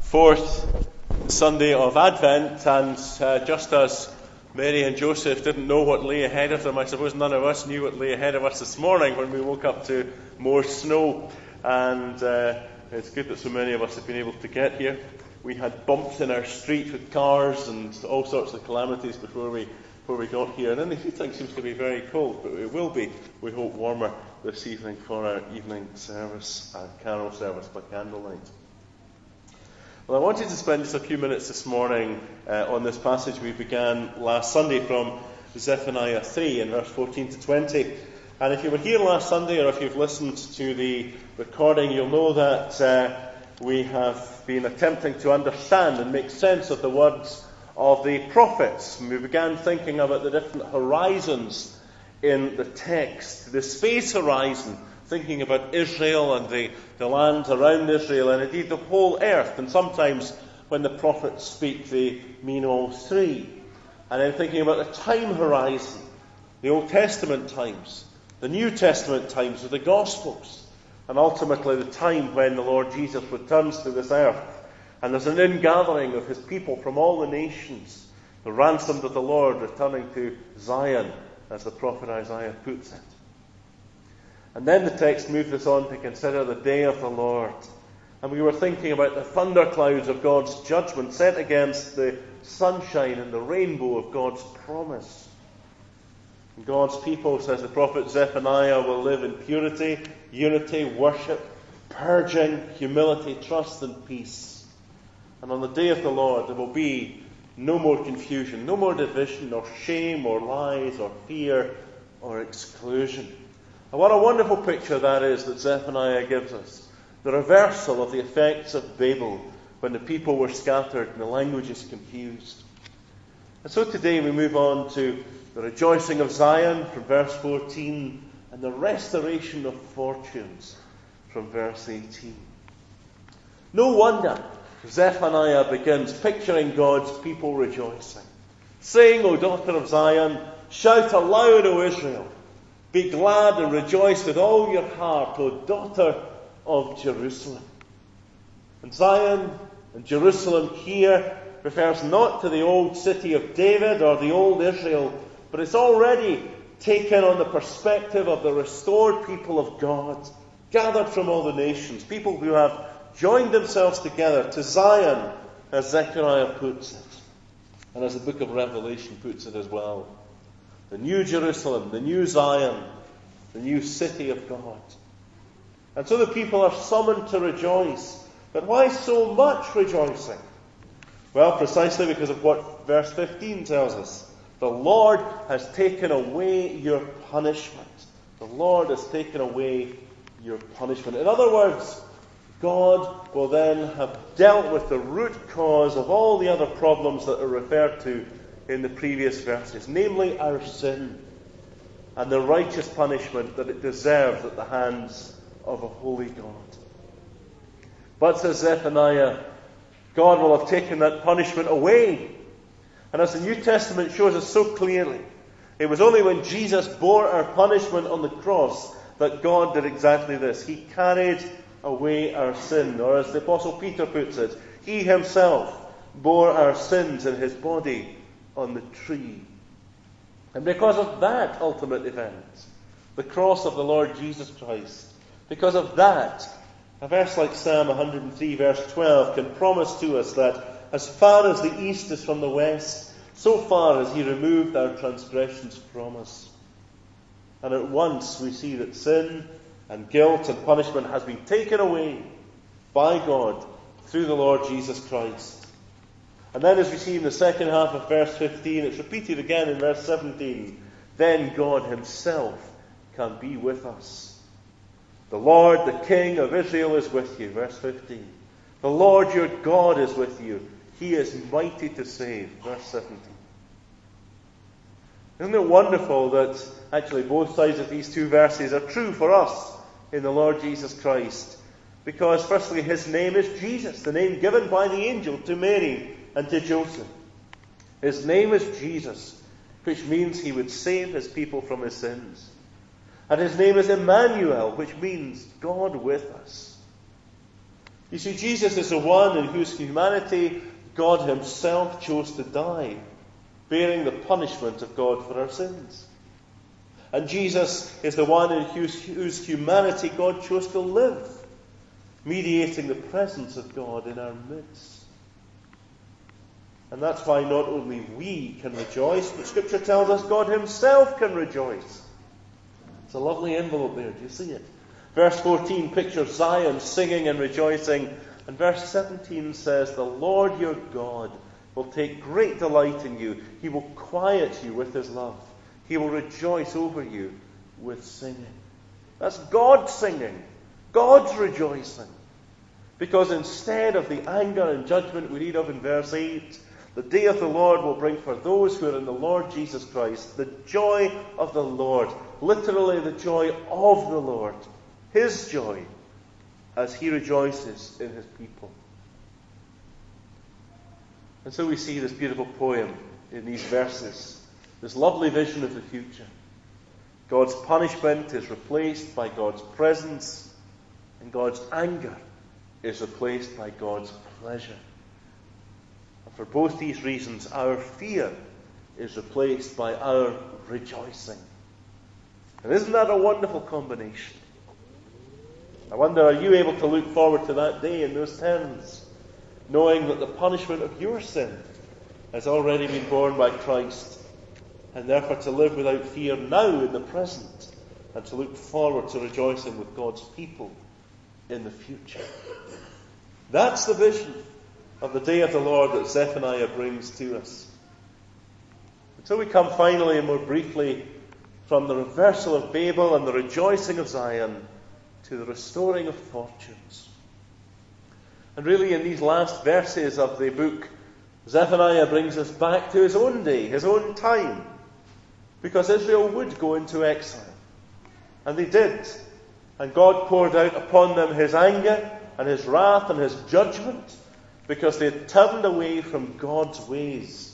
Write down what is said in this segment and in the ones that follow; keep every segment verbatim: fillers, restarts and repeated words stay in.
fourth Sunday of Advent, and uh, just as Mary and Joseph didn't know what lay ahead of them, I suppose none of us knew what lay ahead of us this morning when we woke up to more snow. And uh, it's good that so many of us have been able to get here. We had bumps in our street with cars and all sorts of calamities before we before we got here. And then the heating seems to be very cold, but it will be, we hope, warmer this evening for our evening service, our carol service by candlelight. Well, I wanted to spend just a few minutes this morning uh, on this passage we began last Sunday from Zephaniah three in verse fourteen to twenty. And if you were here last Sunday, or if you've listened to the recording, you'll know that uh, we have been attempting to understand and make sense of the words of the prophets. And we began thinking about the different horizons in the text. The space horizon, thinking about Israel and the, the lands around Israel, and indeed the whole earth. And sometimes when the prophets speak, they mean all three. And then thinking about the time horizon, the Old Testament times, the New Testament times of the Gospels, and ultimately the time when the Lord Jesus returns to this earth. And there's an ingathering of his people from all the nations, the ransomed of the Lord returning to Zion, as the prophet Isaiah puts it. And then the text moved us on to consider the day of the Lord. And we were thinking about the thunderclouds of God's judgment set against the sunshine and the rainbow of God's promise. And God's people, says the prophet Zephaniah, will live in purity, unity, worship, purging, humility, trust and peace. And on the day of the Lord there will be no more confusion, no more division or shame or lies or fear or exclusion. And what a wonderful picture that is that Zephaniah gives us. The reversal of the effects of Babel, when the people were scattered and the languages confused. And so today we move on to the rejoicing of Zion from verse fourteen and the restoration of fortunes from verse eighteen. No wonder Zephaniah begins picturing God's people rejoicing. Sing, O daughter of Zion, shout aloud, O Israel. Be glad and rejoice with all your heart, O daughter of Jerusalem. And Zion and Jerusalem here refers not to the old city of David or the old Israel, but it's already taken on the perspective of the restored people of God, gathered from all the nations, people who have joined themselves together to Zion, as Zechariah puts it, and as the book of Revelation puts it as well. The new Jerusalem, the new Zion, the new city of God. And so the people are summoned to rejoice. But why so much rejoicing? Well, precisely because of what verse fifteen tells us. The Lord has taken away your punishment. The Lord has taken away your punishment. In other words, God will then have dealt with the root cause of all the other problems that are referred to in the previous verses, namely our sin and the righteous punishment that it deserves at the hands of a holy God. But, says Zephaniah, God will have taken that punishment away. And as the New Testament shows us so clearly, it was only when Jesus bore our punishment on the cross that God did exactly this. He carried away our sin. Or as the Apostle Peter puts it, He Himself bore our sins in His body on the tree. And because of that ultimate event, the cross of the Lord Jesus Christ, because of that, a verse like Psalm one hundred three verse twelve can promise to us that as far as the east is from the west, so far has He removed our transgressions from us. And at once we see that sin and guilt and punishment has been taken away by God through the Lord Jesus Christ. And then as we see in the second half of verse fifteen, it's repeated again in verse seventeen, then God Himself can be with us. The Lord, the King of Israel, is with you. Verse fifteen. The Lord your God is with you. He is mighty to save. Verse seventeen. Isn't it wonderful that actually both sides of these two verses are true for us in the Lord Jesus Christ? Because firstly, His name is Jesus, the name given by the angel to Mary and to Joseph. His name is Jesus, which means He would save His people from his sins. And His name is Emmanuel, which means God with us. You see, Jesus is the one in whose humanity God himself chose to die, bearing the punishment of God for our sins. And Jesus is the one in whose, whose humanity God chose to live, mediating the presence of God in our midst. And that's why not only we can rejoice, but Scripture tells us God himself can rejoice. It's a lovely envelope there. Do you see it? Verse fourteen pictures Zion singing and rejoicing. And verse seventeen says, the Lord your God will take great delight in you. He will quiet you with his love. He will rejoice over you with singing. That's God singing. God's rejoicing. Because instead of the anger and judgment we read of in verse eight, the day of the Lord will bring for those who are in the Lord Jesus Christ the joy of the Lord. Literally the joy of the Lord. His joy as he rejoices in his people. And so we see this beautiful poem in these verses. This lovely vision of the future. God's punishment is replaced by God's presence, and God's anger is replaced by God's pleasure. And for both these reasons, our fear is replaced by our rejoicing. And isn't that a wonderful combination? I wonder, are you able to look forward to that day in those terms, knowing that the punishment of your sin has already been borne by Christ, and therefore to live without fear now in the present, and to look forward to rejoicing with God's people in the future? That's the vision of the day of the Lord that Zephaniah brings to us. Until we come finally and more briefly from the reversal of Babel and the rejoicing of Zion to the restoring of fortunes. And really in these last verses of the book, Zephaniah brings us back to his own day, his own time. Because Israel would go into exile. And they did. And God poured out upon them his anger and his wrath and his judgment because they had turned away from God's ways.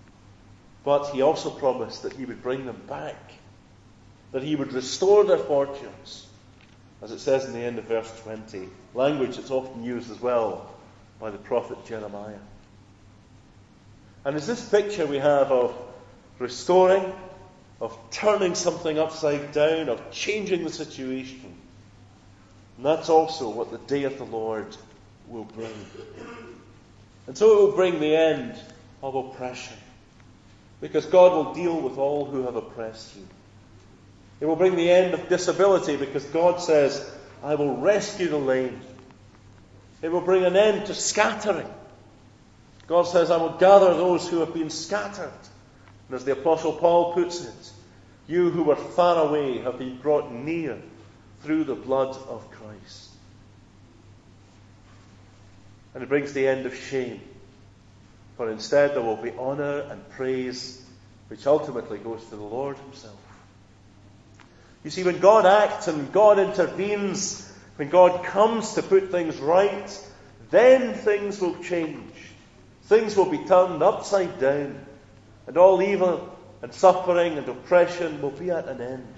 But he also promised that he would bring them back. That he would restore their fortunes. As it says in the end of verse twenty. Language that's often used as well by the prophet Jeremiah. And it's this picture we have of restoring, of turning something upside down, of changing the situation. And that's also what the day of the Lord will bring. And so it will bring the end of oppression. Because God will deal with all who have oppressed you. It will bring the end of disability because God says, I will rescue the lame. It will bring an end to scattering. God says, I will gather those who have been scattered. And as the Apostle Paul puts it, you who were far away have been brought near through the blood of Christ. And it brings the end of shame. For instead there will be honour and praise, which ultimately goes to the Lord himself. You see, when God acts and God intervenes, when God comes to put things right, then things will change. Things will be turned upside down. And all evil and suffering and oppression will be at an end.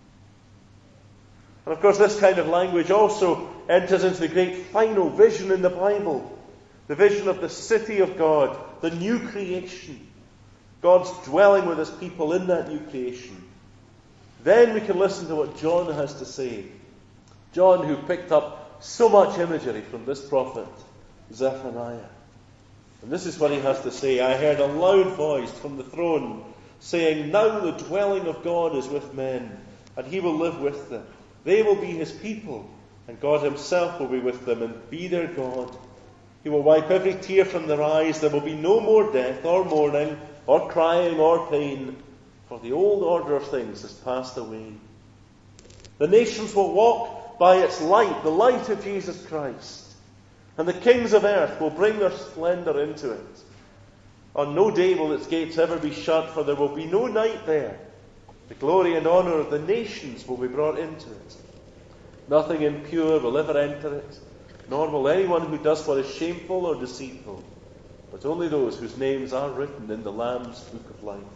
And of course this kind of language also enters into the great final vision in the Bible. The vision of the city of God, the new creation. God's dwelling with his people in that new creation. Then we can listen to what John has to say. John, who picked up so much imagery from this prophet, Zephaniah. And this is what he has to say. I heard a loud voice from the throne saying, now the dwelling of God is with men, and he will live with them. They will be his people, and God himself will be with them and be their God. He will wipe every tear from their eyes. There will be no more death or mourning or crying or pain, for the old order of things has passed away. The nations will walk by its light, the light of Jesus Christ. And the kings of earth will bring their splendour into it. On no day will its gates ever be shut, for there will be no night there. The glory and honour of the nations will be brought into it. Nothing impure will ever enter it, nor will anyone who does what is shameful or deceitful, but only those whose names are written in the Lamb's book of life.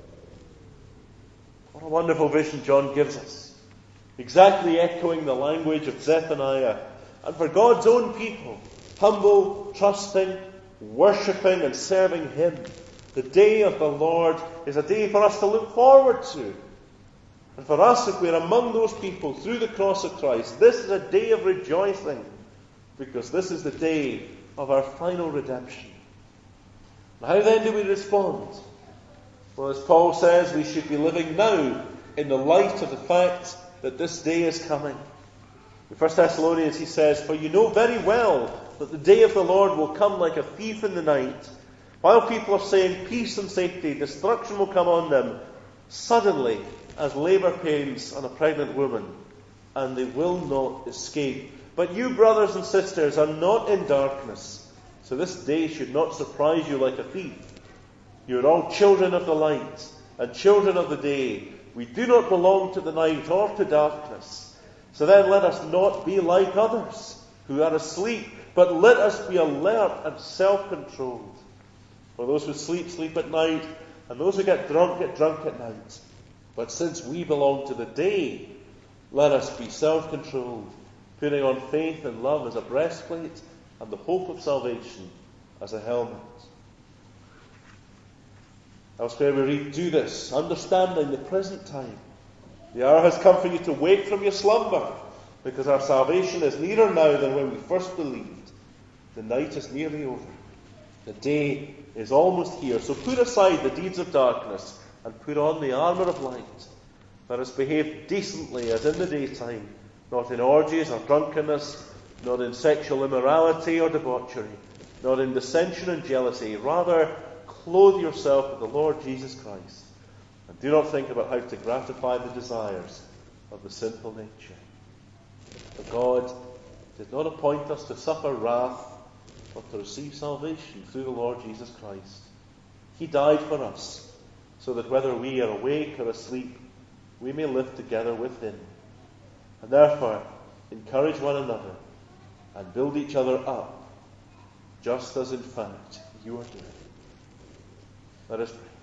What a wonderful vision John gives us. Exactly echoing the language of Zephaniah And for God's own people, humble, trusting, worshipping and serving Him, the day of the Lord is a day for us to look forward to. And for us, if we're among those people through the cross of Christ, this is a day of rejoicing, because this is the day of our final redemption. How then do we respond? Well, as Paul says, we should be living now in the light of the fact that this day is coming. In First Thessalonians he says, "For you know very well that the day of the Lord will come like a thief in the night. While people are saying peace and safety, destruction will come on them suddenly as labour pains on a pregnant woman, and they will not escape. But you, brothers and sisters, are not in darkness, so this day should not surprise you like a thief. You are all children of the light and children of the day. We do not belong to the night or to darkness. So then let us not be like others who are asleep, but let us be alert and self-controlled. For those who sleep, sleep at night, and those who get drunk, get drunk at night. But since we belong to the day, let us be self-controlled, putting on faith and love as a breastplate, and the hope of salvation as a helmet." Elsewhere we read, "Do this, understanding the present time. The hour has come for you to wake from your slumber, because our salvation is nearer now than when we first believed. The night is nearly over. The day is almost here. So put aside the deeds of darkness and put on the armour of light. Let us behave decently as in the daytime, not in orgies or drunkenness, not in sexual immorality or debauchery, not in dissension and jealousy. Rather, clothe yourself with the Lord Jesus Christ, and do not think about how to gratify the desires of the sinful nature." For God did not appoint us to suffer wrath, but to receive salvation through the Lord Jesus Christ. He died for us, so that whether we are awake or asleep, we may live together with Him. And therefore, encourage one another and build each other up, just as in fact you are doing. Let us pray.